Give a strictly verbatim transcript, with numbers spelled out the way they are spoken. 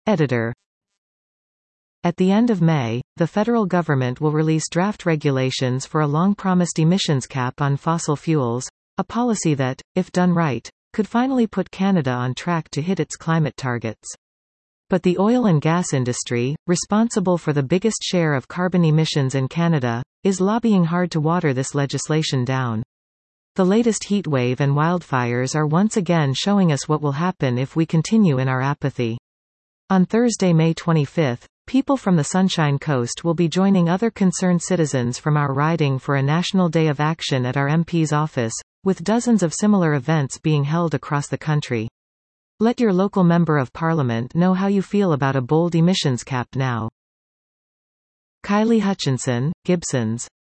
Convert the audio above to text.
Editor. At the end of May, the federal government will release draft regulations for a long-promised emissions cap on fossil fuels, a policy that, if done right, could finally put Canada on track to hit its climate targets. But the oil and gas industry, responsible for the biggest share of carbon emissions in Canada, is lobbying hard to water this legislation down. The latest heatwave and wildfires are once again showing us what will happen if we continue in our apathy. On Thursday, May twenty-fifth, people from the Sunshine Coast will be joining other concerned citizens from our riding for a National Day of Action at our M P's office, with dozens of similar events being held across the country. Let your local Member of Parliament know how you feel about a bold emissions cap now. Kylie Hutchinson, Gibsons.